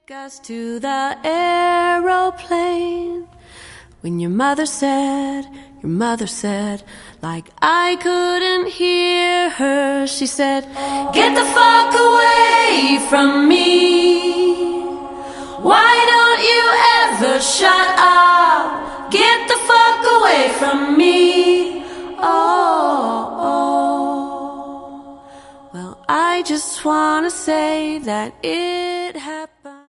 Us to the aeroplane. When your mother said, like I couldn't hear her, she said, get the fuck away from me. Why don't you ever shut up? Get the fuck away from me. Oh. Well, I just wanna say that it happened.